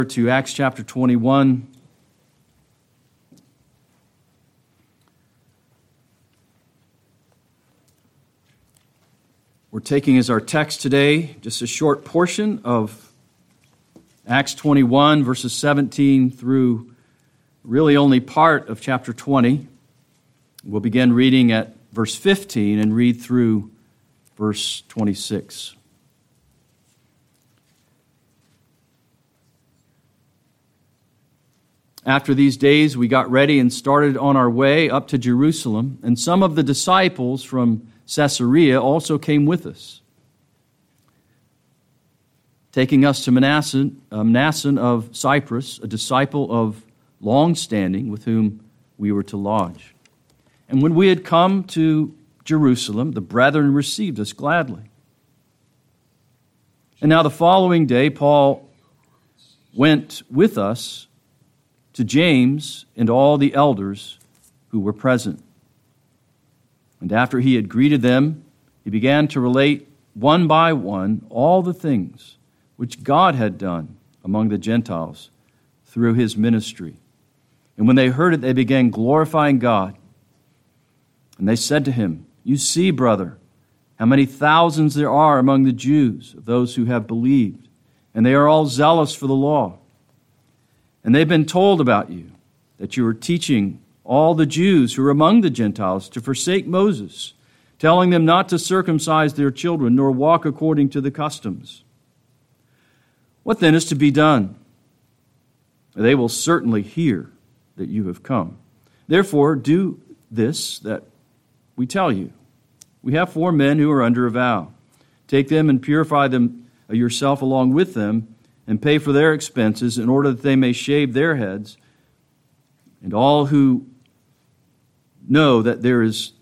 To Acts chapter 21. We're taking as our text today just a short portion of Acts 21, verses 17 through really only part of chapter 20. We'll begin reading at verse 15 and read through verse 26. After these days, we got ready and started on our way up to Jerusalem, and some of the disciples from Caesarea also came with us, taking us to Mnason of Cyprus, a disciple of long standing with whom we were to lodge. And when we had come to Jerusalem, the brethren received us gladly. And now the following day, Paul went with us to James and all the elders who were present. And after he had greeted them, he began to relate one by one all the things which God had done among the Gentiles through his ministry. And when they heard it, they began glorifying God. And they said to him, "You see, brother, how many thousands there are among the Jews, of those who have believed, and they are all zealous for the law. And they've been told about you, that you are teaching all the Jews who are among the Gentiles to forsake Moses, telling them not to circumcise their children, nor walk according to the customs. What then is to be done? They will certainly hear that you have come. Therefore, do this that we tell you. We have 4 men who are under a vow. Take them and purify them yourself along with them, and pay for their expenses in order that they may shave their heads. And all will know that there is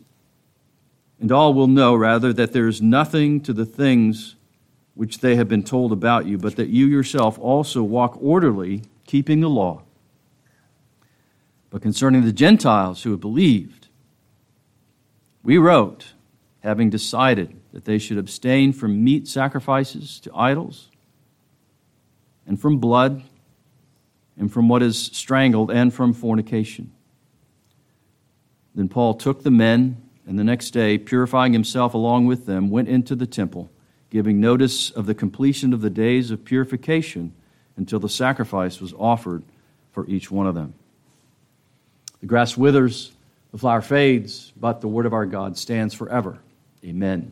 nothing to the things which they have been told about you, but that you yourself also walk orderly, keeping the law. But concerning the Gentiles who have believed, we wrote, having decided that they should abstain from meat sacrifices to idols, and from blood, and from what is strangled, and from fornication." Then Paul took the men, and the next day, purifying himself along with them, went into the temple, giving notice of the completion of the days of purification until the sacrifice was offered for each one of them. The grass withers, the flower fades, but the word of our God stands forever. Amen.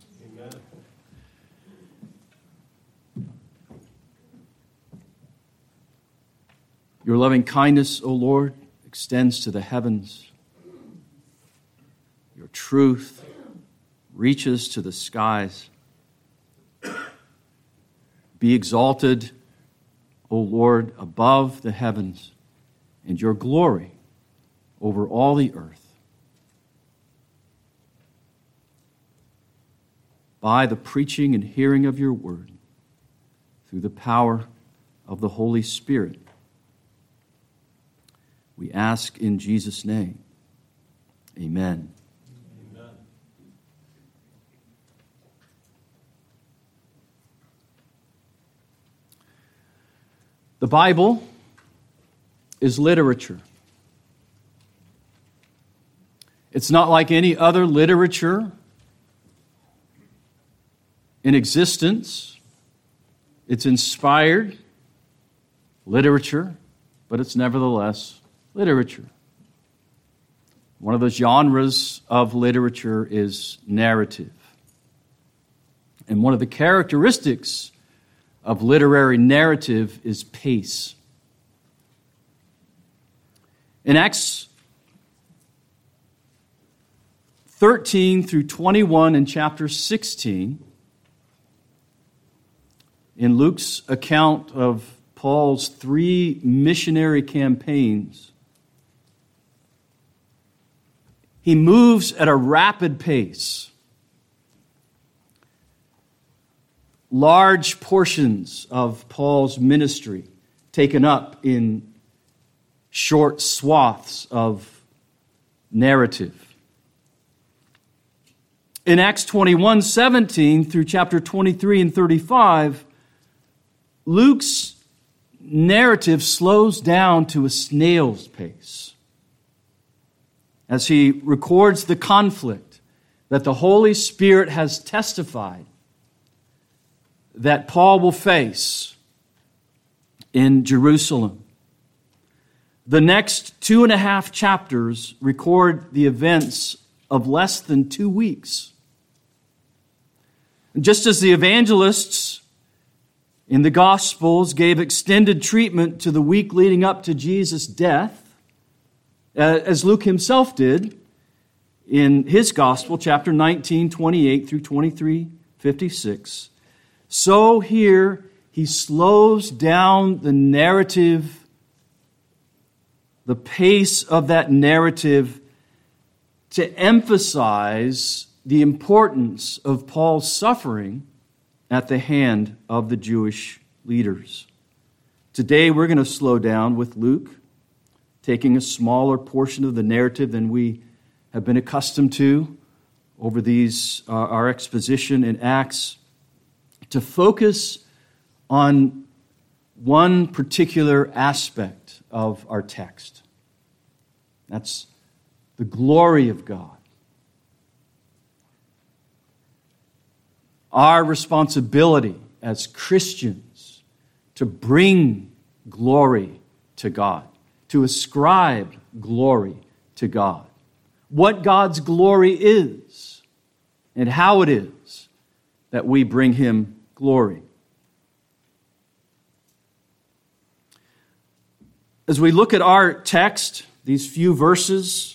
Your loving kindness, O Lord, extends to the heavens. Your truth reaches to the skies. Be exalted, O Lord, above the heavens, and your glory over all the earth. By the preaching and hearing of your word, through the power of the Holy Spirit, we ask in Jesus' name. Amen. Amen. The Bible is literature. It's not like any other literature in existence. It's inspired literature, but it's nevertheless literature. One of the genres of literature is narrative. And one of the characteristics of literary narrative is pace. In Acts 13 through 21 and chapter 16, in Luke's account of Paul's 3 missionary campaigns, he moves at a rapid pace. Large portions of Paul's ministry taken up in short swaths of narrative. In Acts 21:17 through chapter 23 and 35, Luke's narrative slows down to a snail's pace as he records the conflict that the Holy Spirit has testified that Paul will face in Jerusalem. The next 2.5 chapters record the events of less than 2 weeks. Just as the evangelists in the Gospels gave extended treatment to the week leading up to Jesus' death, as Luke himself did in his Gospel, chapter 19, 28 through 23, 56, so here he slows down the narrative, the pace of that narrative, to emphasize the importance of Paul's suffering at the hand of the Jewish leaders. Today we're going to slow down with Luke, taking a smaller portion of the narrative than we have been accustomed to over our exposition in Acts, to focus on one particular aspect of our text. That's the glory of God. Our responsibility as Christians to bring glory to God, to ascribe glory to God. What God's glory is and how it is that we bring Him glory. As we look at our text, these few verses,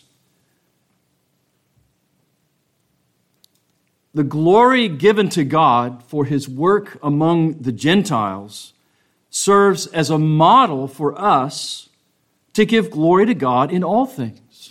the glory given to God for His work among the Gentiles serves as a model for us to give glory to God in all things.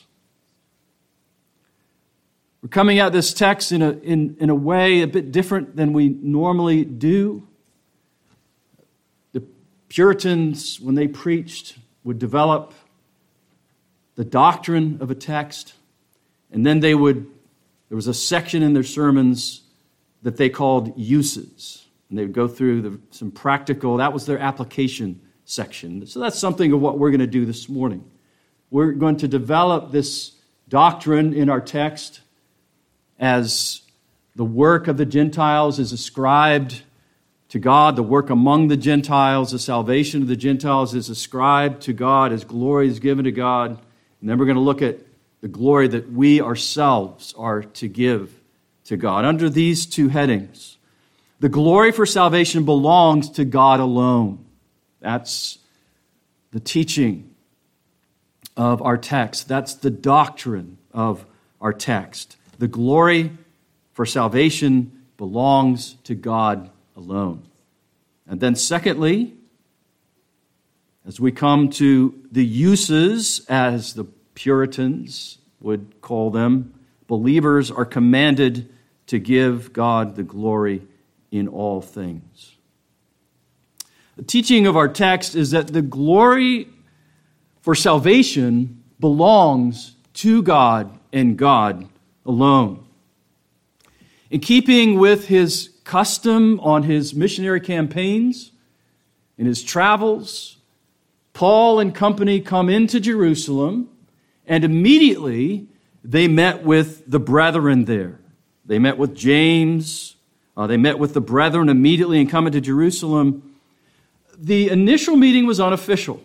We're coming at this text in a way a bit different than we normally do. The Puritans, when they preached, would develop the doctrine of a text, and then there was a section in their sermons that they called uses. And they would go through some practical, that was their application section. So that's something of what we're going to do this morning. We're going to develop this doctrine in our text as the work of the Gentiles is ascribed to God, the work among the Gentiles, the salvation of the Gentiles is ascribed to God, as glory is given to God. And then we're going to look at the glory that we ourselves are to give to God. Under these two headings, the glory for salvation belongs to God alone. That's the teaching of our text. That's the doctrine of our text. The glory for salvation belongs to God alone. And then secondly, as we come to the uses, as the Puritans would call them, believers are commanded to give God the glory in all things. The teaching of our text is that the glory for salvation belongs to God and God alone. In keeping with his custom on his missionary campaigns, in his travels, Paul and company come into Jerusalem, and immediately they met with the brethren there. They met with James. They met with the brethren immediately and come into Jerusalem. The initial meeting was unofficial,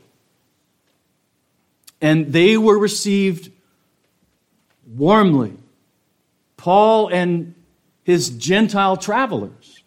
and they were received warmly. Paul and his Gentile travelers,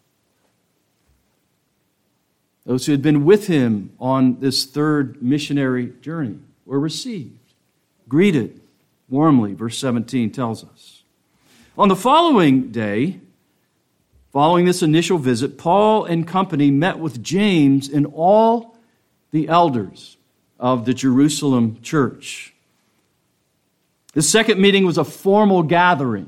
those who had been with him on this third missionary journey, were received, greeted warmly, verse 17 tells us. On the following day, following this initial visit, Paul and company met with James and all the elders of the Jerusalem church. The second meeting was a formal gathering,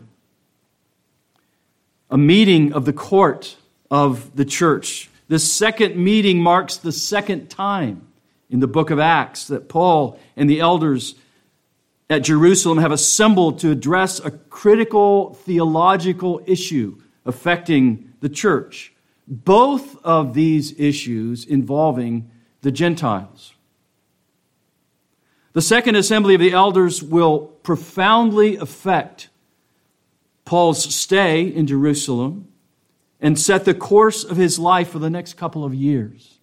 a meeting of the court of the church. This second meeting marks the second time in the book of Acts that Paul and the elders at Jerusalem have assembled to address a critical theological issue affecting the church. Both of these issues involving the Gentiles. The second assembly of the elders will profoundly affect Paul's stay in Jerusalem and set the course of his life for the next couple of years.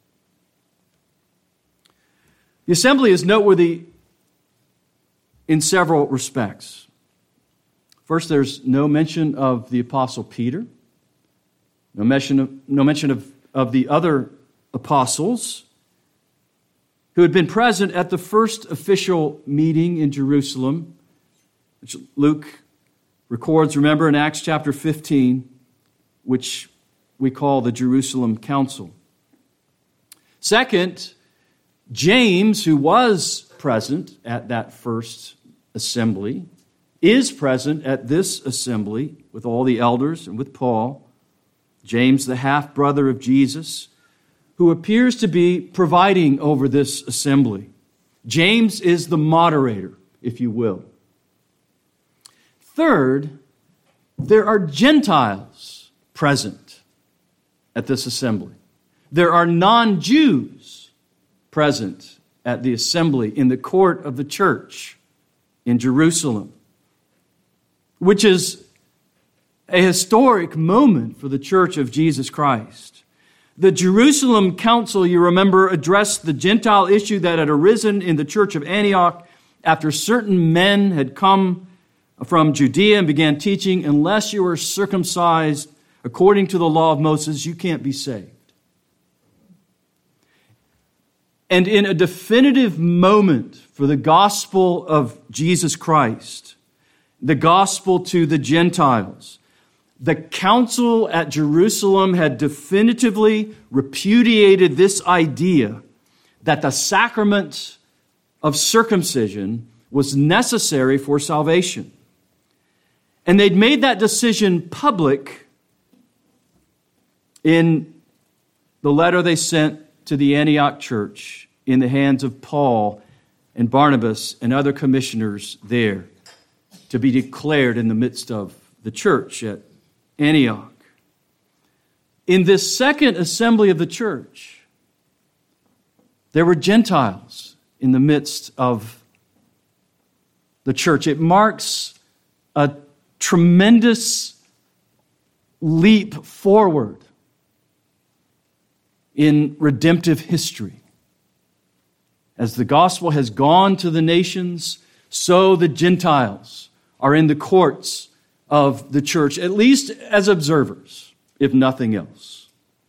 The assembly is noteworthy in several respects. First, there's no mention of the Apostle Peter, no mention of the other apostles who had been present at the first official meeting in Jerusalem, which Luke records, remember, in Acts chapter 15, which we call the Jerusalem Council. Second, James, who was present at that first assembly, is present at this assembly with all the elders and with Paul. James, the half-brother of Jesus, who appears to be presiding over this assembly. James is the moderator, if you will. Third, there are Gentiles present at this assembly. There are non-Jews present at the assembly in the court of the church in Jerusalem, which is a historic moment for the church of Jesus Christ. The Jerusalem Council, you remember, addressed the Gentile issue that had arisen in the church of Antioch after certain men had come from Judea and began teaching, unless you are circumcised according to the law of Moses, you can't be saved. And in a definitive moment for the gospel of Jesus Christ, the gospel to the Gentiles, the council at Jerusalem had definitively repudiated this idea that the sacrament of circumcision was necessary for salvation. And they'd made that decision public in the letter they sent to the Antioch church in the hands of Paul and Barnabas and other commissioners there to be declared in the midst of the church at Antioch. In this second assembly of the church, there were Gentiles in the midst of the church. It marks a tremendous leap forward in redemptive history. As the gospel has gone to the nations, so the Gentiles are in the courts of the church, at least as observers, if nothing else.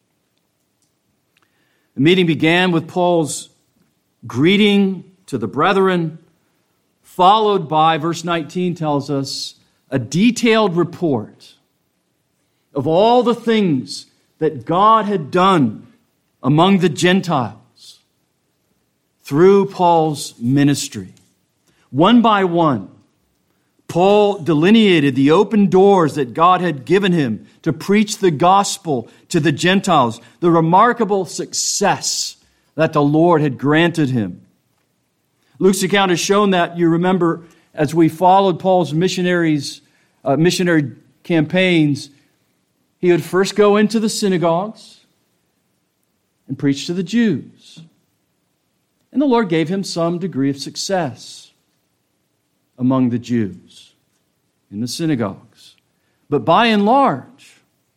The meeting began with Paul's greeting to the brethren, followed by, verse 19 tells us, a detailed report of all the things that God had done among the Gentiles through Paul's ministry. One by one, Paul delineated the open doors that God had given him to preach the gospel to the Gentiles, the remarkable success that the Lord had granted him. Luke's account has shown that, you remember, as we followed Paul's missionary campaigns, he would first go into the synagogues and preach to the Jews. And the Lord gave him some degree of success among the Jews in the synagogues. But by and large,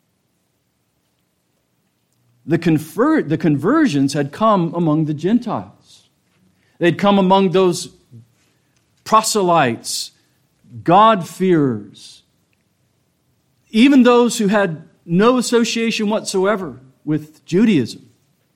the conversions had come among the Gentiles. They'd come among those proselytes, God-fearers, even those who had no association whatsoever with Judaism.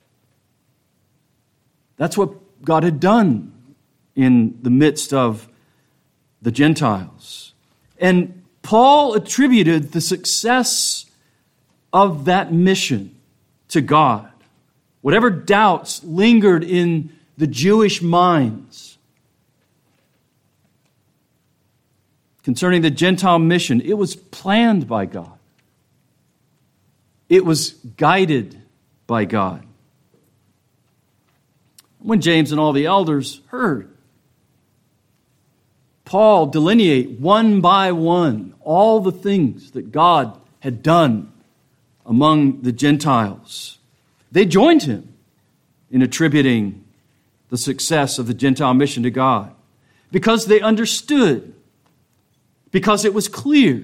That's what God had done in the midst of the Gentiles. And Paul attributed the success of that mission to God. Whatever doubts lingered in the Jewish minds concerning the Gentile mission, it was planned by God. It was guided by God. When James and all the elders heard Paul delineate one by one all the things that God had done among the Gentiles, they joined him in attributing the success of the Gentile mission to God. Because they understood, because it was clear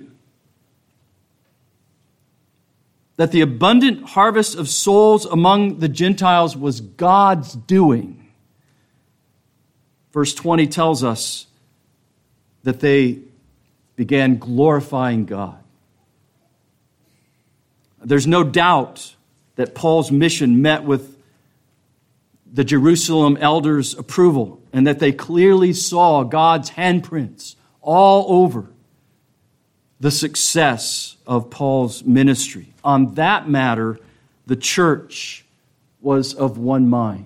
that the abundant harvest of souls among the Gentiles was God's doing. Verse 20 tells us that they began glorifying God. There's no doubt that Paul's mission met with the Jerusalem elders' approval and that they clearly saw God's handprints all over the success of Paul's ministry. On that matter, the church was of one mind.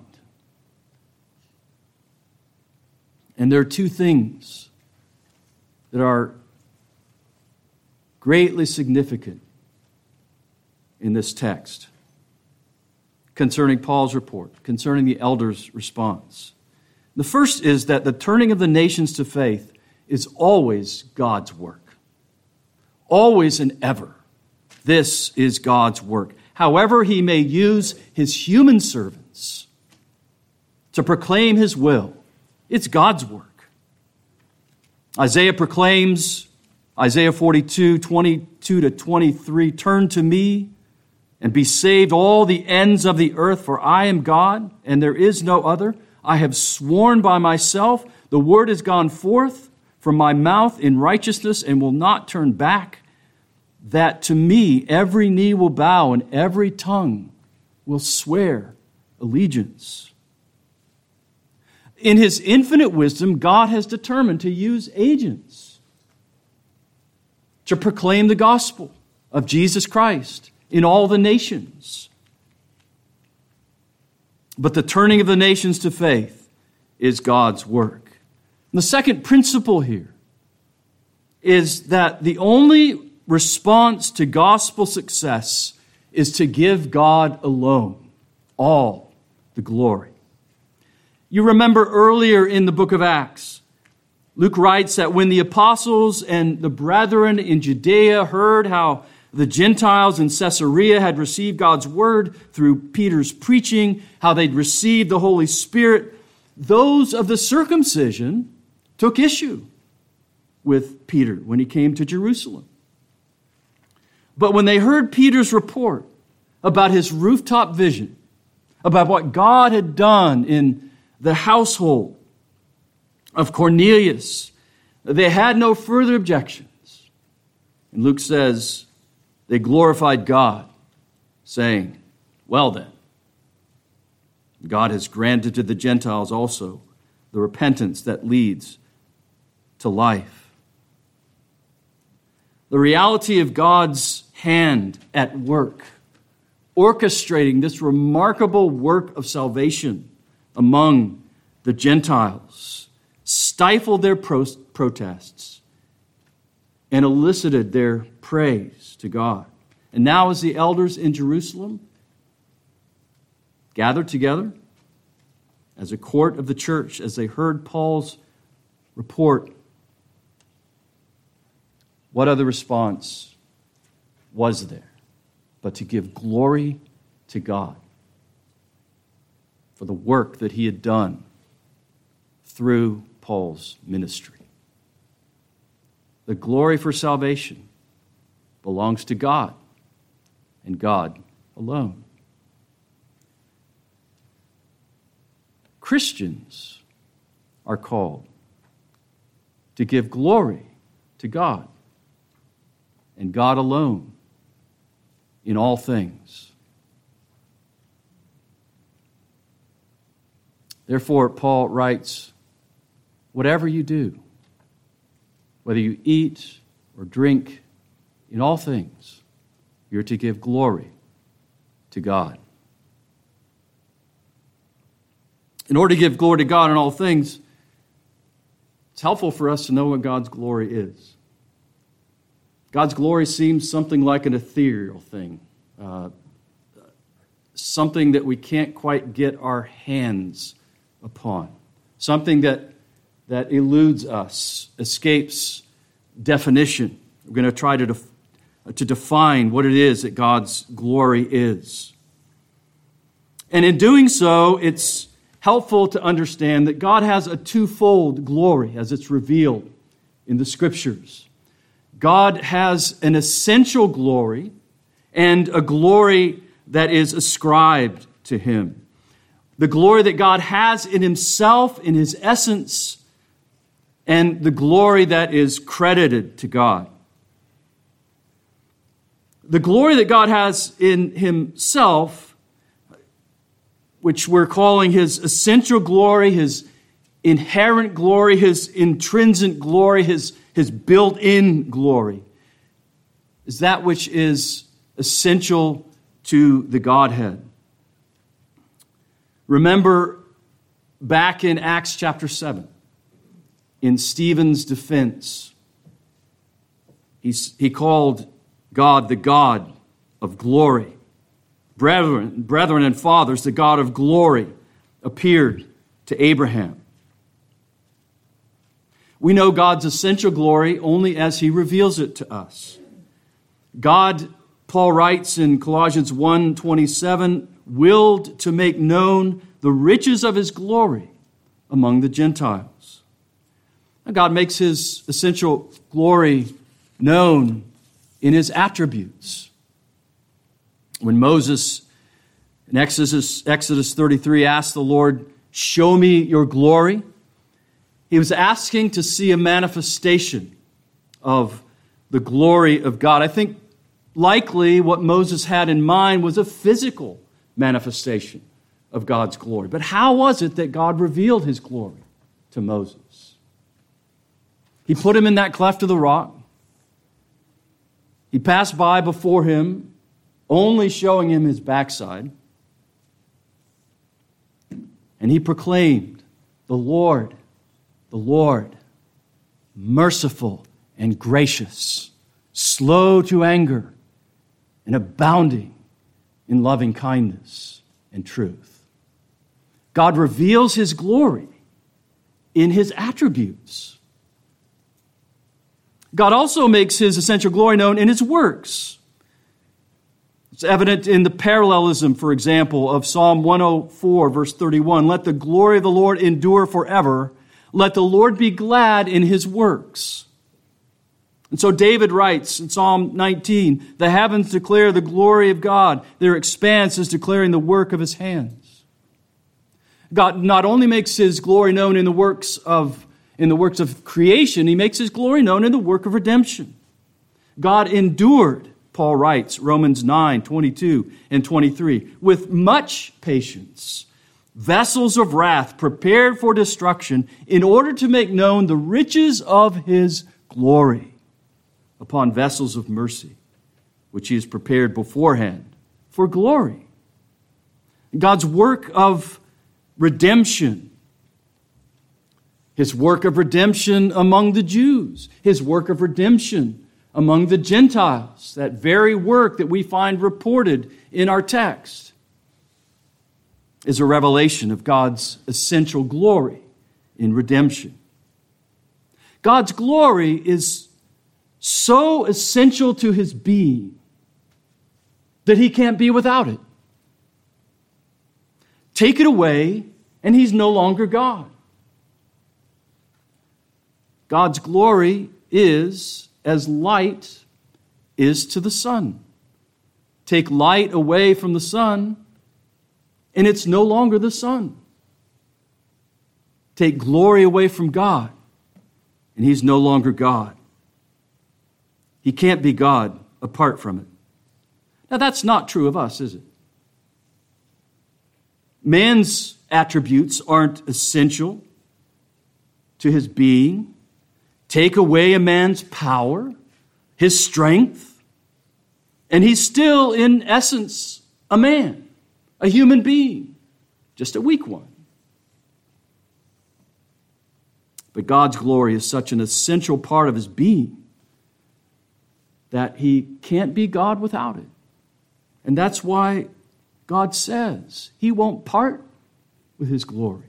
And there are two things that are greatly significant in this text concerning Paul's report, concerning the elders' response. The first is that the turning of the nations to faith is always God's work. Always and ever. This is God's work. However, he may use his human servants to proclaim his will. It's God's work. Isaiah proclaims, Isaiah 42, 22 to 23, "Turn to me and be saved, all the ends of the earth, for I am God, and there is no other. I have sworn by myself, the word has gone forth from my mouth in righteousness and will not turn back, that to me every knee will bow and every tongue will swear allegiance." In his infinite wisdom, God has determined to use agents to proclaim the gospel of Jesus Christ in all the nations. But the turning of the nations to faith is God's work. And the second principle here is that the only response to gospel success is to give God alone all the glory. You remember earlier in the book of Acts, Luke writes that when the apostles and the brethren in Judea heard how the Gentiles in Caesarea had received God's word through Peter's preaching, how they'd received the Holy Spirit, those of the circumcision took issue with Peter when he came to Jerusalem. But when they heard Peter's report about his rooftop vision, about what God had done in the household of Cornelius, they had no further objections. And Luke says, they glorified God, saying, "Well then, God has granted to the Gentiles also the repentance that leads to life." The reality of God's hand at work, orchestrating this remarkable work of salvation among the Gentiles, stifled their protests and elicited their praise to God. And now as the elders in Jerusalem gathered together as a court of the church, as they heard Paul's report, what other response was there but to give glory to God for the work that he had done through Paul's ministry? The glory for salvation belongs to God and God alone. Christians are called to give glory to God and God alone in all things. Therefore, Paul writes, whatever you do, whether you eat or drink, in all things, you're to give glory to God. In order to give glory to God in all things, it's helpful for us to know what God's glory is. God's glory seems something like an ethereal thing, something that we can't quite get our hands upon, something that eludes us, escapes definition. We're going to try to define what it is that God's glory is. And in doing so, it's helpful to understand that God has a twofold glory as it's revealed in the Scriptures. God has an essential glory and a glory that is ascribed to him. The glory that God has in himself, in his essence, and the glory that is credited to God. The glory that God has in himself, which we're calling his essential glory, his inherent glory, his intrinsic glory, his built-in glory, is that which is essential to the Godhead. Remember back in Acts chapter 7, in Stephen's defense, he called God the God of glory. Brethren and fathers, the God of glory appeared to Abraham. We know God's essential glory only as he reveals it to us. God, Paul writes in Colossians 1:27, willed to make known the riches of his glory among the Gentiles. Now, God makes his essential glory known in his attributes. When Moses in Exodus 33 asked the Lord, "Show me your glory," he was asking to see a manifestation of the glory of God. I think likely what Moses had in mind was a physical manifestation of God's glory. But how was it that God revealed his glory to Moses? He put him in that cleft of the rock. He passed by before him, only showing him his backside. And he proclaimed, the Lord, merciful and gracious, slow to anger, and abounding in loving kindness and truth. God reveals his glory in his attributes. God also makes his essential glory known in his works. It's evident in the parallelism, for example, of Psalm 104, verse 31. Let the glory of the Lord endure forever. Let the Lord be glad in his works. And so David writes in Psalm 19, the heavens declare the glory of God. Their expanse is declaring the work of his hands. God not only makes his glory known in the works of creation, he makes his glory known in the work of redemption. God endured, Paul writes, Romans 9:22 and 23, with much patience, vessels of wrath prepared for destruction in order to make known the riches of his glory upon vessels of mercy, which he has prepared beforehand for glory. God's work of redemption, his work of redemption among the Jews, his work of redemption among the Gentiles, that very work that we find reported in our text, is a revelation of God's essential glory in redemption. God's glory is so essential to his being that he can't be without it. Take it away, and he's no longer God. God's glory is as light is to the sun. Take light away from the sun, and it's no longer the sun. Take glory away from God, and he's no longer God. He can't be God apart from it. Now, that's not true of us, is it? Man's attributes aren't essential to his being. Take away a man's power, his strength, and he's still, in essence, a man, a human being, just a weak one. But God's glory is such an essential part of his being that he can't be God without it. And that's why God says he won't part with his glory.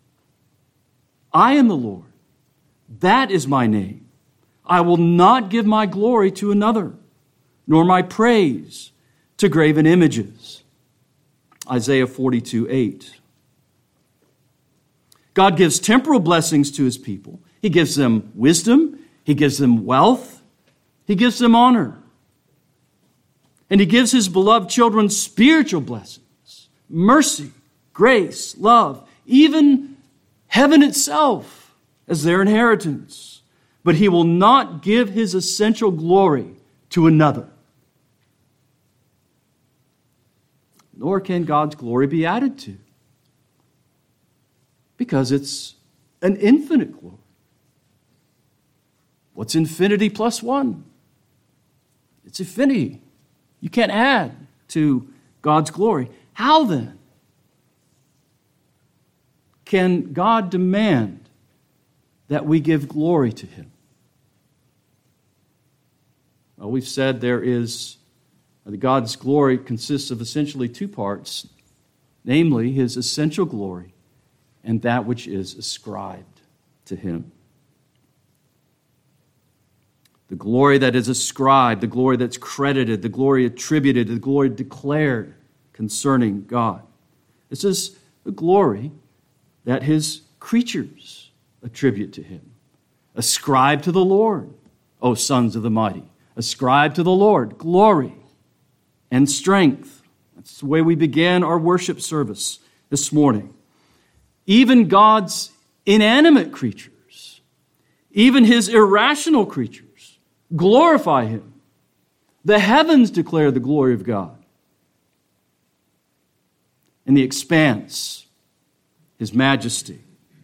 I am the Lord. That is my name. I will not give my glory to another, nor my praise to graven images. Isaiah 42:8. God gives temporal blessings to his people. He gives them wisdom. He gives them wealth. He gives them honor. And he gives his beloved children spiritual blessings, mercy, grace, love, even heaven itself as their inheritance. But he will not give his essential glory to another. Nor can God's glory be added to, because it's an infinite glory. What's infinity plus one? It's infinity. You can't add to God's glory. How then can God demand that we give glory to him? Well, we've said that God's glory consists of essentially two parts, namely his essential glory and that which is ascribed to him. The glory that is ascribed, the glory that's credited, the glory attributed, the glory declared concerning God. This is the glory that his creatures attribute to him. Ascribe to the Lord, O sons of the mighty. Ascribe to the Lord glory and strength. That's the way we began our worship service this morning. Even God's inanimate creatures, even his irrational creatures, glorify him. The heavens declare the glory of God. And the expanse, his majesty.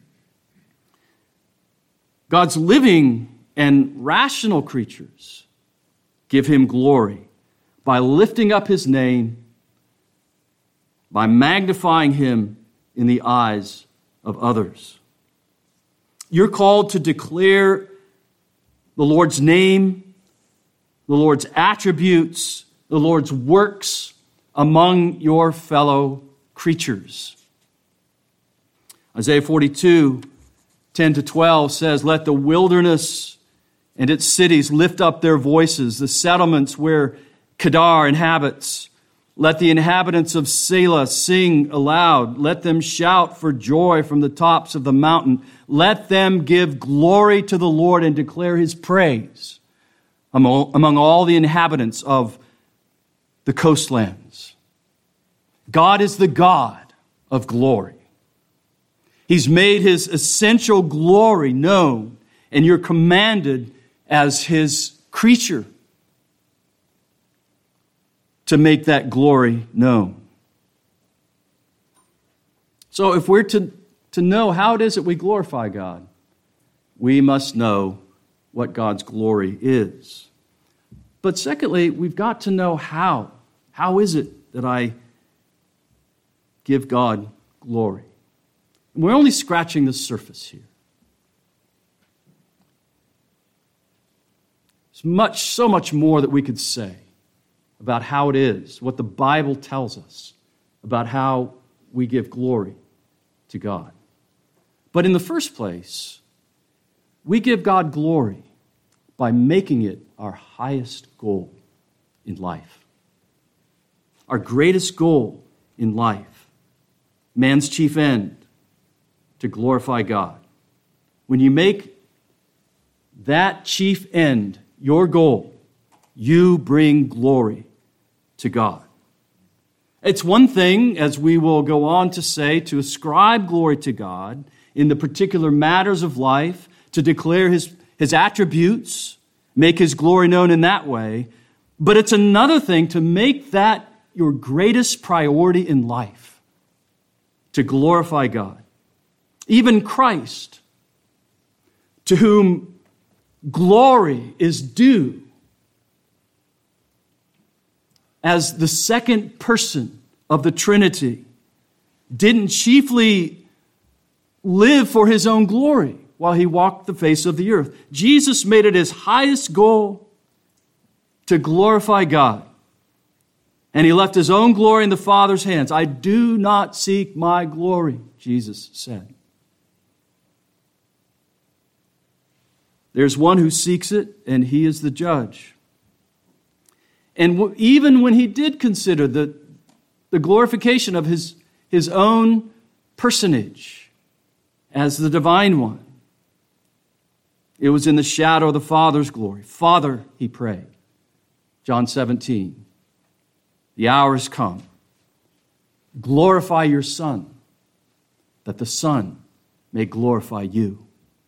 God's living and rational creatures give him glory by lifting up his name, by magnifying him in the eyes of others. You're called to declare the Lord's name, the Lord's attributes, the Lord's works among your fellow creatures. Isaiah 42:10-12 says, "Let the wilderness and its cities lift up their voices, the settlements where Kedar inhabits. Let the inhabitants of Selah sing aloud. Let them shout for joy from the tops of the mountain. Let them give glory to the Lord and declare his praise among all the inhabitants of the coastlands." God is the God of glory. He's made his essential glory known, and you're commanded as his creature to make that glory known. So if we're to know how it is that we glorify God, we must know what God's glory is. But secondly, we've got to know how. How is it that I give God glory? And we're only scratching the surface here. There's so much more that we could say about how it is, what the Bible tells us about how we give glory to God. But in the first place, we give God glory by making it our highest goal in life. Our greatest goal in life, man's chief end, to glorify God. When you make that chief end your goal, you bring glory to God. It's one thing, as we will go on to say, to ascribe glory to God in the particular matters of life, to declare his attributes, make his glory known in that way. But it's another thing to make that your greatest priority in life, to glorify God. Even Christ, to whom glory is due, as the second person of the Trinity, didn't chiefly live for his own glory while he walked the face of the earth. Jesus made it his highest goal to glorify God. And he left his own glory in the Father's hands. "I do not seek my glory," Jesus said. There's one who seeks it, and he is the judge. And even when he did consider the the glorification of his own personage as the divine one. It was in the shadow of the Father's glory. Father, he prayed. John 17. The hour has come. Glorify your Son, that the Son may glorify you.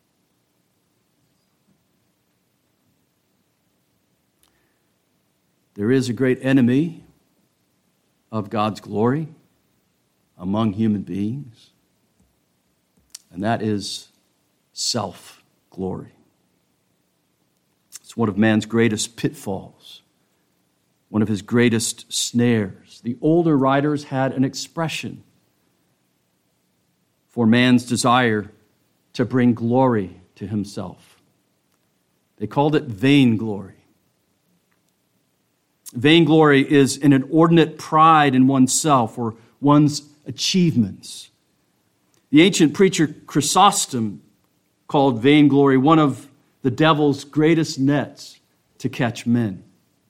There is a great enemy of God's glory among human beings, and that is self-glory. It's one of man's greatest pitfalls, one of his greatest snares. The older writers had an expression for man's desire to bring glory to himself. They called it vainglory. Vainglory is an inordinate pride in oneself or one's achievements. The ancient preacher Chrysostom called vainglory one of the devil's greatest nets to catch men.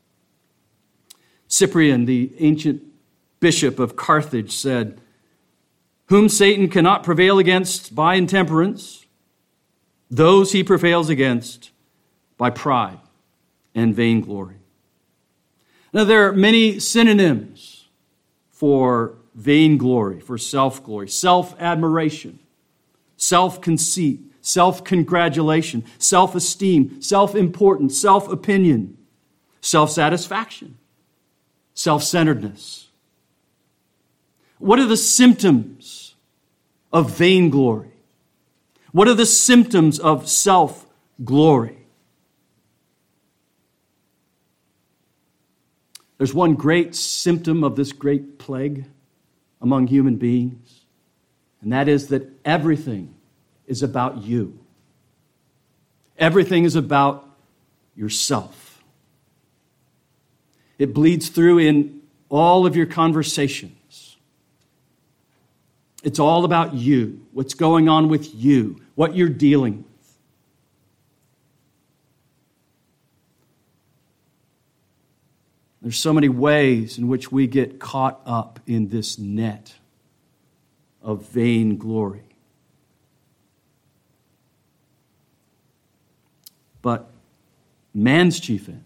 Cyprian, the ancient bishop of Carthage, said, "Whom Satan cannot prevail against by intemperance, those he prevails against by pride and vainglory." Now, there are many synonyms for vainglory, for self-glory: self-admiration, self-conceit, self-congratulation, self-esteem, self-importance, self-opinion, self-satisfaction, self-centeredness. What are the symptoms of vainglory? What are the symptoms of self-glory? There's one great symptom of this great plague among human beings, and that is that everything is about you. Everything is about yourself. It bleeds through in all of your conversations. It's all about you, what's going on with you, what you're dealing with. There's so many ways in which we get caught up in this net of vain glory. But man's chief end,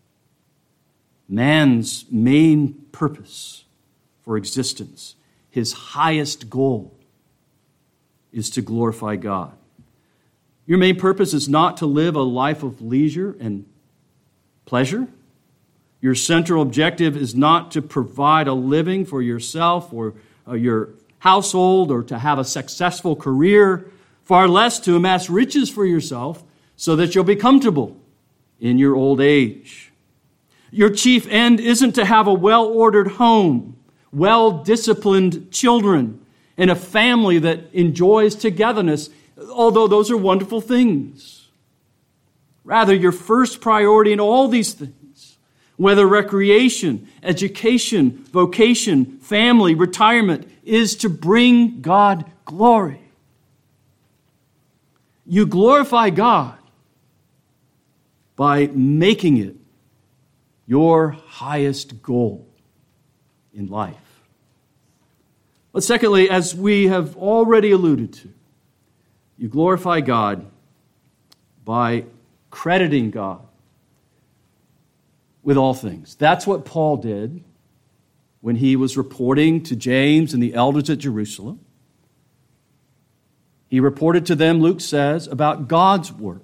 man's main purpose for existence, his highest goal is to glorify God. Your main purpose is not to live a life of leisure and pleasure. Your central objective is not to provide a living for yourself or your household or to have a successful career, far less to amass riches for yourself so that you'll be comfortable in your old age. Your chief end isn't to have a well-ordered home, well-disciplined children, and a family that enjoys togetherness, although those are wonderful things. Rather, your first priority in all these things, whether recreation, education, vocation, family, retirement, is to bring God glory. You glorify God by making it your highest goal in life. But secondly, as we have already alluded to, you glorify God by crediting God with all things. That's what Paul did when he was reporting to James and the elders at Jerusalem. He reported to them, Luke says, about God's work.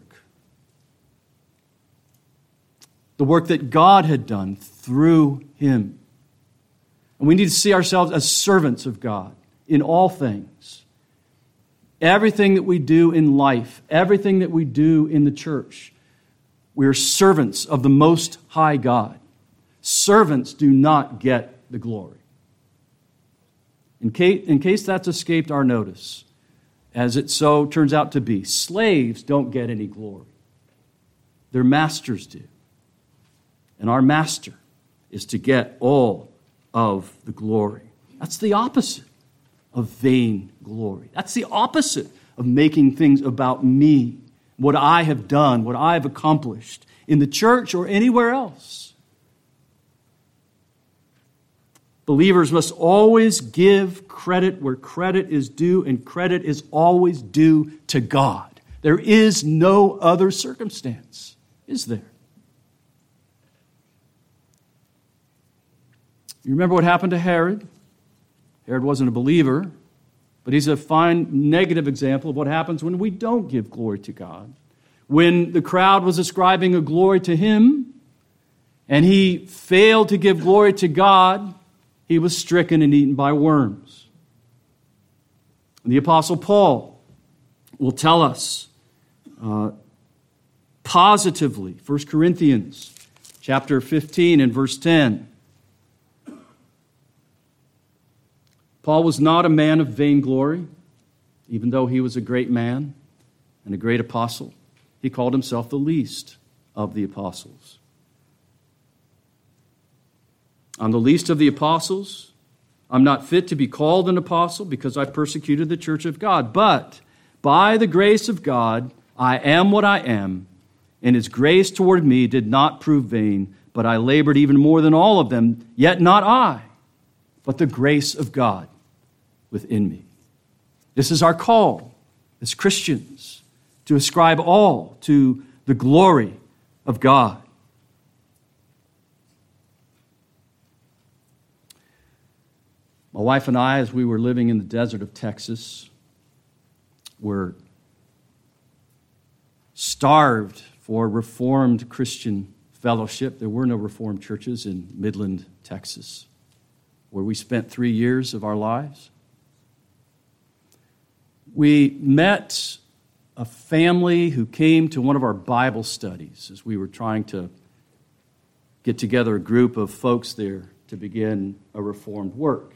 The work that God had done through him. And we need to see ourselves as servants of God in all things. Everything that we do in life, everything that we do in the church, we are servants of the Most High God. Servants do not get the glory. In case that's escaped our notice, as it so turns out to be, slaves don't get any glory. Their masters do. And our master is to get all of the glory. That's the opposite of vain glory. That's the opposite of making things about me, what I have done, what I have accomplished in the church or anywhere else. Believers must always give credit where credit is due, and credit is always due to God. There is no other circumstance, is there? You remember what happened to Herod? Herod wasn't a believer, but he's a fine negative example of what happens when we don't give glory to God. When the crowd was ascribing a glory to him, and he failed to give glory to God, he was stricken and eaten by worms. And the Apostle Paul will tell us positively, 1 Corinthians chapter 15 and verse 10. Paul was not a man of vainglory, even though he was a great man and a great apostle. He called himself the least of the apostles. I'm the least of the apostles. I'm not fit to be called an apostle because I persecuted the church of God. But by the grace of God, I am what I am, and his grace toward me did not prove vain, but I labored even more than all of them, yet not I, but the grace of God within me. This is our call as Christians, to ascribe all to the glory of God. My wife and I, as we were living in the desert of Texas, were starved for Reformed Christian fellowship. There were no Reformed churches in Midland, Texas, where we spent 3 years of our lives. We met a family who came to one of our Bible studies as we were trying to get together a group of folks there to begin a Reformed work.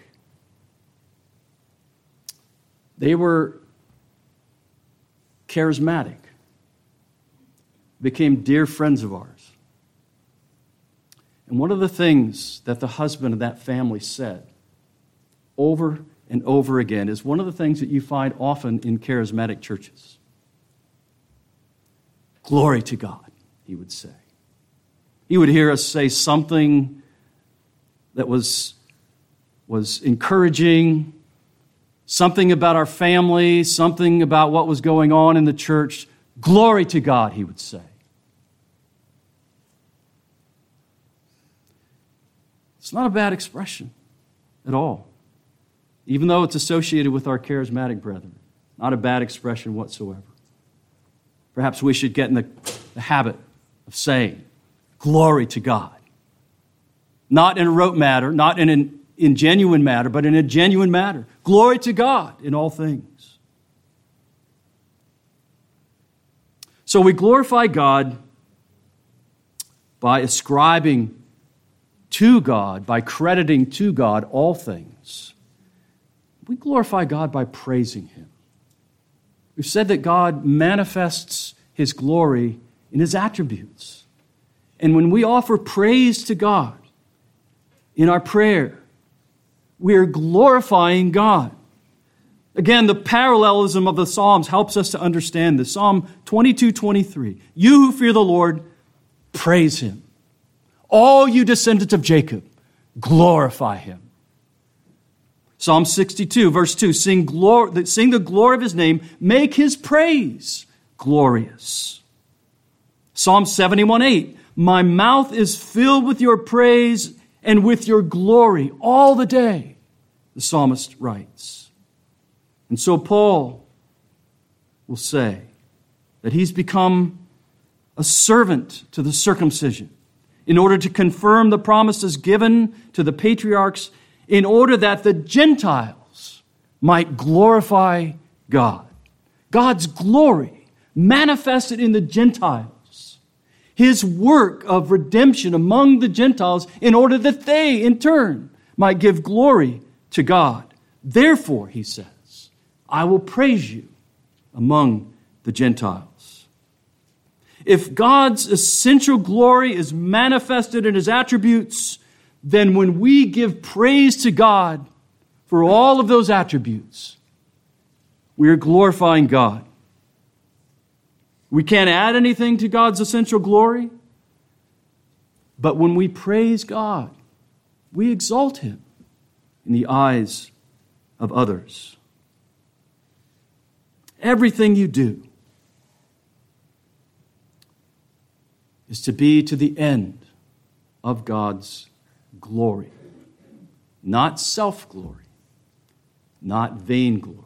They were charismatic, became dear friends of ours. And one of the things that the husband of that family said over and over again is one of the things that you find often in charismatic churches. Glory to God, he would say. He would hear us say something that was encouraging, something about our family, something about what was going on in the church. Glory to God, he would say. It's not a bad expression at all, even though it's associated with our charismatic brethren. Not a bad expression whatsoever. Perhaps we should get in the habit of saying, glory to God. Not in a rote matter, not in an ingenuine matter, but in a genuine matter. Glory to God in all things. So we glorify God by ascribing to God, by crediting to God all things. We glorify God by praising him. We've said that God manifests his glory in his attributes. And when we offer praise to God in our prayer, we are glorifying God. Again, the parallelism of the Psalms helps us to understand this. Psalm 22:23. You who fear the Lord, praise him. All you descendants of Jacob, glorify him. Psalm 62, verse 2, sing the glory of his name, make his praise glorious. Psalm 71:8, my mouth is filled with your praise and with your glory all the day, the psalmist writes. And so Paul will say that he's become a servant to the circumcision in order to confirm the promises given to the patriarchs, in order that the Gentiles might glorify God. God's glory manifested in the Gentiles. His work of redemption among the Gentiles in order that they, in turn, might give glory to God. Therefore, he says, I will praise you among the Gentiles. If God's essential glory is manifested in his attributes, then when we give praise to God for all of those attributes, we are glorifying God. We can't add anything to God's essential glory, but when we praise God, we exalt him. in the eyes of others. Everything you do is to be to the end of God's glory, not self-glory, not vainglory.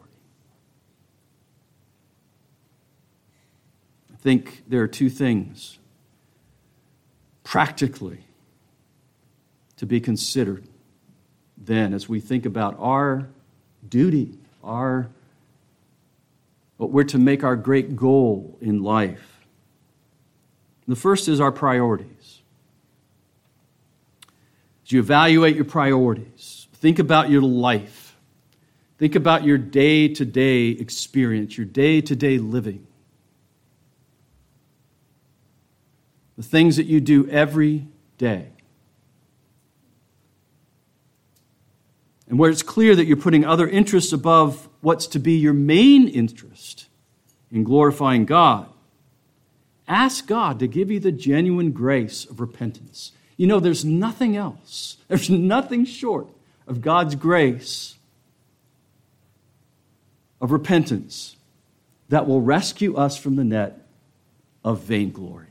I think there are two things practically to be considered then as we think about our duty, what we're to make our great goal in life. The first is our priorities. As you evaluate your priorities, think about your life. Think about your day-to-day experience, your day-to-day living. The things that you do every day. And where it's clear that you're putting other interests above what's to be your main interest in glorifying God, ask God to give you the genuine grace of repentance. You know, there's nothing else. There's nothing short of God's grace of repentance that will rescue us from the net of vainglory.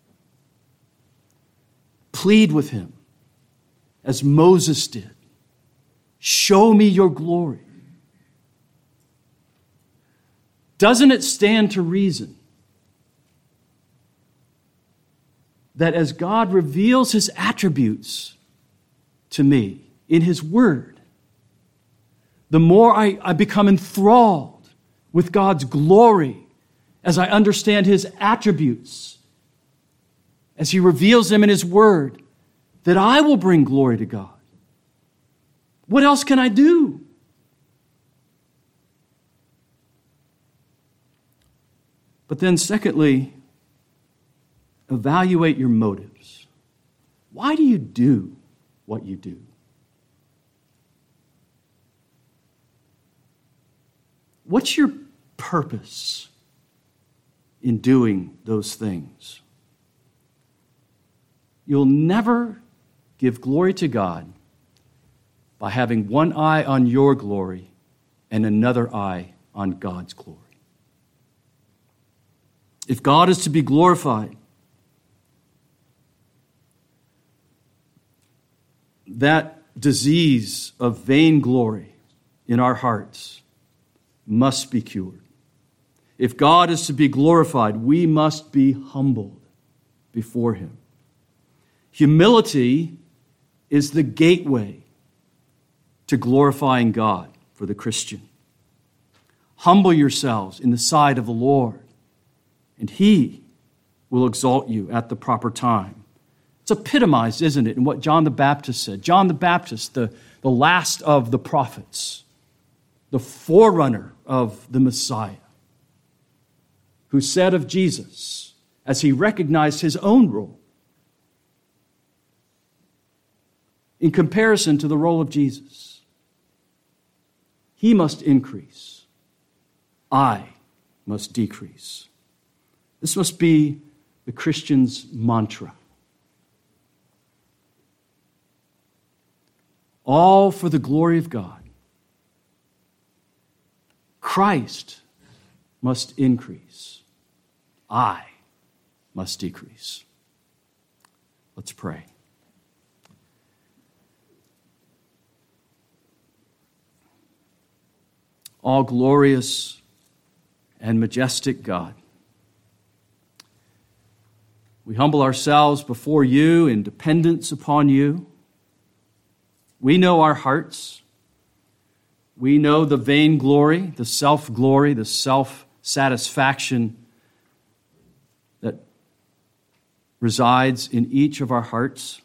Plead with him, as Moses did. Show me your glory. Doesn't it stand to reason that as God reveals his attributes to me in his word, the more I become enthralled with God's glory as I understand his attributes, as he reveals them in his word, that I will bring glory to God. What else can I do? But then secondly, evaluate your motives. Why do you do what you do? What's your purpose in doing those things? You'll never give glory to God by having one eye on your glory and another eye on God's glory. If God is to be glorified, that disease of vainglory in our hearts must be cured. If God is to be glorified, we must be humbled before him. Humility is the gateway to glorifying God for the Christian. Humble yourselves in the sight of the Lord, and he will exalt you at the proper time. It's epitomized, isn't it, in what John the Baptist said. John the Baptist, the last of the prophets, the forerunner of the Messiah, who said of Jesus, as he recognized his own role, in comparison to the role of Jesus, he must increase, I must decrease. This must be the Christian's mantra. All for the glory of God. Christ must increase. I must decrease. Let's pray. All glorious and majestic God, we humble ourselves before you in dependence upon you. We know our hearts. We know the vainglory, the self-glory, the self-satisfaction that resides in each of our hearts.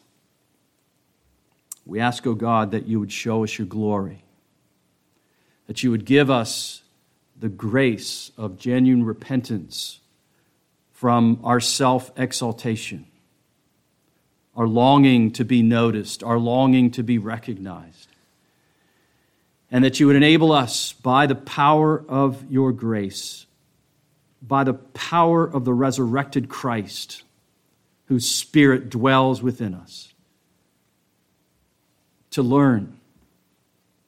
We ask, O God, that you would show us your glory, that you would give us the grace of genuine repentance from our self-exaltation, our longing to be noticed, our longing to be recognized, and that you would enable us by the power of your grace, by the power of the resurrected Christ, whose Spirit dwells within us, to learn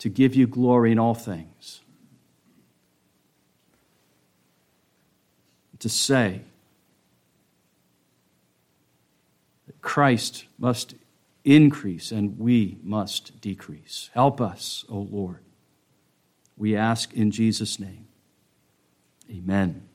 to give you glory in all things. To say that Christ must increase and we must decrease. Help us, O Lord. We ask in Jesus' name. Amen.